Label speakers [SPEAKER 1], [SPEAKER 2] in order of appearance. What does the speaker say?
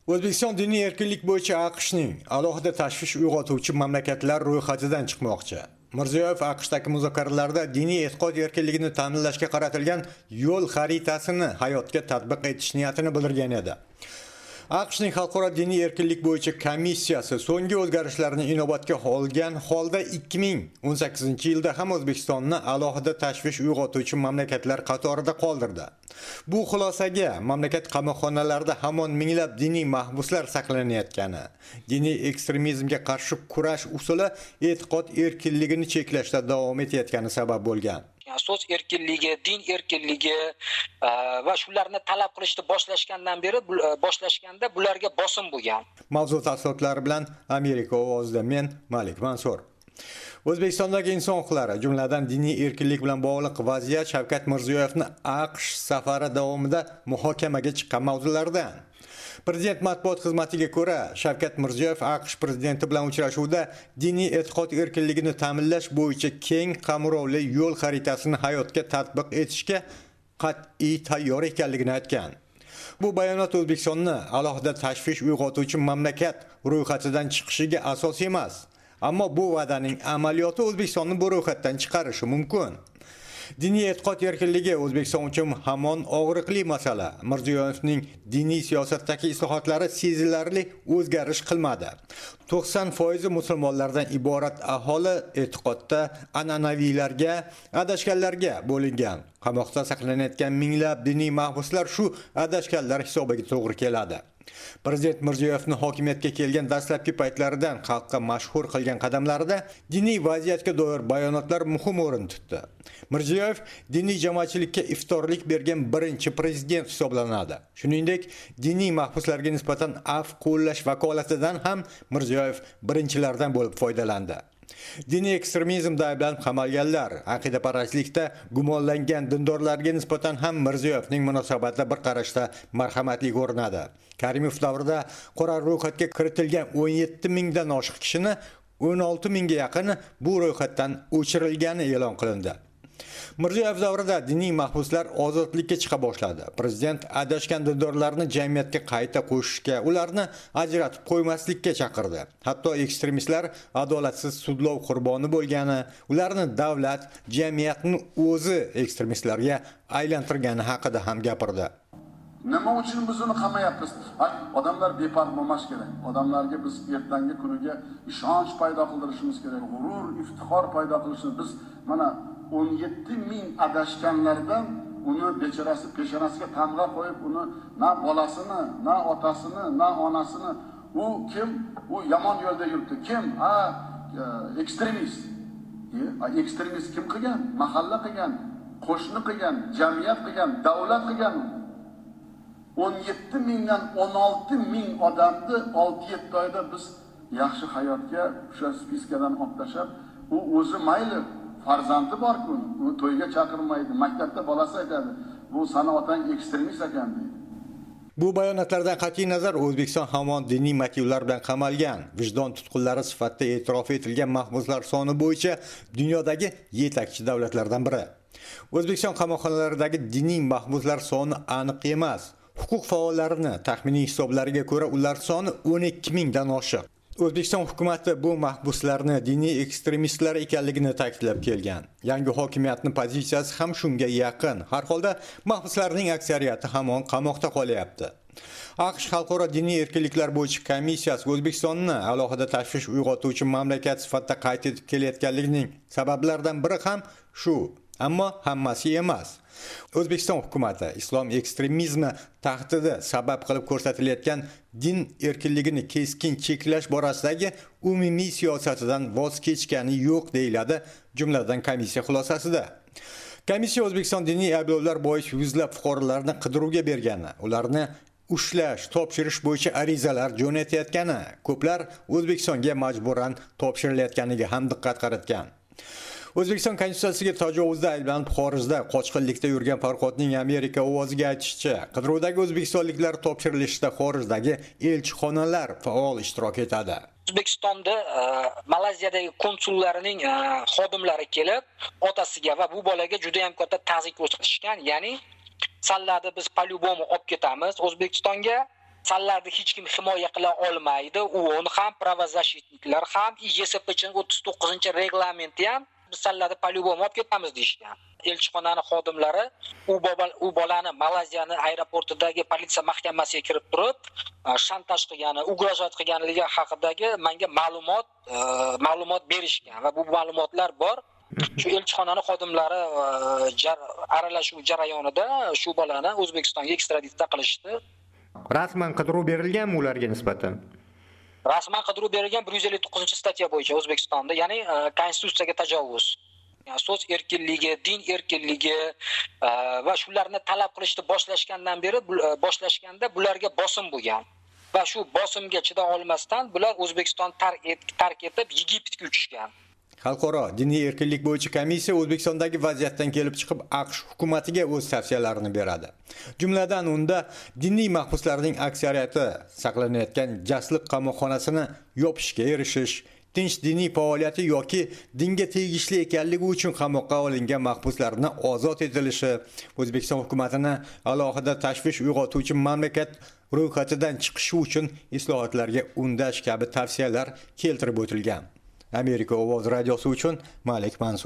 [SPEAKER 1] O'zbekiston diniy erkinlik bo'yicha AQShning alohida tashvish uyg'otuvchi mamlakatlar ro'yxatidan chiqmoqchi. Mirziyoyev AQShdagi muzokaralarda diniy e'tiqod erkinligini ta'minlashga qaratilgan yo'l xaritasini hayotga tatbiq etish niyatini bildirgan edi. AQShning xalqaro diniy erkinlik bo'yicha komissiyasi so'nggi o'zgarishlarni inobatga olgan holda 2018-yilda ham O'zbekistonni alohida tashvish uyg'otuvchi mamlakatlar qatorida qoldirdi. Bu xulosaga mamlakat qamoqxonalarida hamon minglab diniy mahbuslar saqlanayotgani, diniy ekstremizmga qarshi kurash usuli e'tiqod erkinligini cheklashda davom etayotgani sabab bo'lgan.
[SPEAKER 2] So'z erkinligi, din erkinligi va shularni talab qilishni boshlashganda bularga bosim bo'lgan.
[SPEAKER 1] Mavzu tafsilotlari bilan Amerika ovozida men Malik Mansur. O'zbekistondagi inson huquqlari, jumladan diniy erkinlik bilan bog'liq vaziyat Shavkat Mirziyoyevning AQSh safari davomida muhokamaga chiqqan mavzulardan. Prezident matbuot xizmatiga ko'ra, Shavkat Mirziyoyev AQSh prezidenti bilan uchrashuvda diniy e'tiqod erkinligini ta'minlash bo'yicha keng qamrovli yo'l xaritasini hayotga tatbiq etishga qat'iy tayyor ekanligini aytgan. Bu bayonot O'zbekistonni alohida tashvish uyg'otuvchi mamlakat ro'yxatidan chiqishiga asos emas. Ammo bu va'daning amaliyoti O'zbekistonni bu ro'yxatdan chiqarishi mumkin. Diniy e'tiqod erkinligi O'zbekiston uchun hamon og'riqli masala. Mirziyoyevning diniy siyosatdagi islohotlari sezilarli o'zgarish qilmadi. 90% musulmonlardan iborat aholi e'tiqodda an'anaviylarga, adashganlarga bo'lingan. Qamoqda saqlanayotgan minglab diniy mahbuslar shu adashganlar hisobiga to'g'ri keladi. Prezident Mirziyoyevning hokimiyatga kelgan dastlabki paytlaridan xalqqa mashhur qilgan qadamlarida diniy vaziyatga doir bayonotlar muhim o'rin tutdi. Mirziyoyev diniy jamoatchilikka iftorlik bergan birinchi prezident hisoblanadi. Shuningdek, diniy mahbuslarga nisbatan afv qo'llash vakolatidan ham Mirziyoyev birinchilardan bo'lib foydalandi. Diniy ekstremizmda ayblanib qamalganlar, aqidaparastlikda gumonlangan dindorlarga nisbatan ham Mirziyoyevning munosabati bir qarashda marhamatli ko'rinadi. Karimov davrida qora ro'yxatga kiritilgan 17 mingdan oshiq kishini 16 mingga yaqini bu ro'yxatdan o'chirilgani e'lon qilindi. Mirziyoyev davrida diniy mahbuslar ozodlikka chiqa boshladi. Prezident adashgan dindorlarni jamiyatga qayta qo'shishga, ularni ajratib qo'ymaslikka chaqirdi. Hatto ekstremistlar adolatsiz sudlov qurboni bo'lgani, ularni davlat, jamiyatning o'zi ekstremistlarga aylantirgani haqida ham gapirdi.
[SPEAKER 3] Nima uchun biz uni qamayapmiz? Odamlar befarq bo'lmash kerak. Odamlarga biz ertangi kuniga ishonch paydo qildirishimiz kerak. G'urur, iftixor paydo qilishimiz. Biz mana 17 ming adashganlardan uni bechorasi peshonasiga tamg'a qo'yib, uni na bolasini, na otasini, na onasini, u kim? U yomon yo'lda yuribdi. Kim? Ekstremist. Ekstremist kim qilgan? Mahalla qilgan, qo'shni qilgan, jamiyat qilgan, davlat qilgan. 17 mingdan 16 ming odamni 6-7 oyda biz yaxshi hayotga o'sha spiskadan olib tashlab, u o'zi mayli farzandi bor-ku, uni to'yga chaqirmaydi, maktabda bolasi aytadi, bu sana otang ekstremist ekan deydi.
[SPEAKER 1] Bu bayonotlardan qat'iy nazar O'zbekiston hamon diniy motivlar bilan qamalgan, vijdon tutqunlari sifatida e'tirof etilgan mahbuslar soni bo'yicha dunyodagi yetakchi davlatlardan biri. O'zbekiston qamoqxonalaridagi diniy mahbuslar soni aniq emas. Huquq faollarining taxminiy hisoblariga ko'ra, ular soni 12 mingdan oshiq. O'zbekiston hukumatı bu mahbuslarni diniy ekstremistlar ekanligini ta'kidlab kelgan. Yangi hokimiyatning pozitsiyasi ham shunga yaqin. Har holda mahbuslarning aksariyati hamon qamoqda qolyapti. AQSh xalqaro diniy erkinliklar bo'yicha komissiyasi O'zbekistonni alohida tashvish uyg'otuvchi mamlakat sifatida qayd etib kelayotganligining sabablaridan biri ham shu. Ammo hammasi emas. O'zbekiston hukumatı islom ekstremizmi tahdidi sabab qilib ko'rsatilayotgan din erkinligini keskin cheklash borasidagi umumiy siyosatidan voz kechgani yo'q deyiladi, jumladan komissiya xulosasida. Komissiya O'zbekiston diniy ayblovlar bo'yicha yuzlab fuqarolarni qidiruvga bergani, ularni ushlash, topshirish bo'yicha arizalar jo'natayotgani, ko'plar O'zbekistonga majburan topshirilayotganiga ham diqqat qaratgan. O'zbekiston konstitutsiyasiga tajovuzda ayblanib xorijda qochqinlikda yurgan Farhodning Amerika ovoziga aytishicha, qidiruvdagi o'zbekistonliklar topshirilishida xorijdagi elchixonalar faol ishtirok etadi.
[SPEAKER 2] O'zbekistonda Malayziyadagi konsullarining xodimlari kelib, otasiga va bu bolaga juda ham katta ta'ziyat ko'rsatishgan. Ya'ni salladi biz polyubomu olib ketamiz O'zbekistonga Sallarni hech kim himoya qila olmaydi. UN ham, pravozashitniklar ham, YSPChning 39-reglamenti ham biz sallarni polyubom olib ketamiz deyishgan. Elchixonaning xodimlari u bolani Malayziyaning aeroportidagi politsiya mahkamasiga kirib turib, shantaj qilgani, ugrajat qilganligi haqidagi menga ma'lumot berishgan va bu ma'lumotlar bor. Shu elchixonaning xodimlari aralashuv jarayonida shu bolani O'zbekistonga ekstraditsiya qilishdi.
[SPEAKER 1] Rasman qidiruv berilganmi ularga nisbatan?
[SPEAKER 2] Rasman qidiruv berilgan 159-statya bo'yicha O'zbekistonda, ya'ni konstitutsiyaga tajovuz. Yani so'z erkinligi, din erkinligi va shularni talab qilishni boshlashganda bularga bosim bo'lgan. Va shu bosimga chida olmasdan bular O'zbekiston tark etib Yegiptga uchishgan.
[SPEAKER 1] Xalqaro diniy erkinlik bo'yicha komissiya O'zbekistondagi vaziyatdan kelib chiqib AQSh hukumatiga o'z tavsiyalarini beradi. Jumladan unda diniy mahbuslarning aksariyati saqlanayotgan jasliq qamoqxonasini yopishga erishish, tinch diniy faoliyati yoki dinga tegishli ekanligi uchun qamoqqa olingan mahbuslarni ozod etilishi, O'zbekiston hukumatini alohida tashvish uyg'otuvchi mamlakat ro'yxatidan chiqishi uchun islohotlarga undash kabi tavsiyalar keltirib o'tilgan. Amerika Ovoz radiosi uchun Malik Mansur.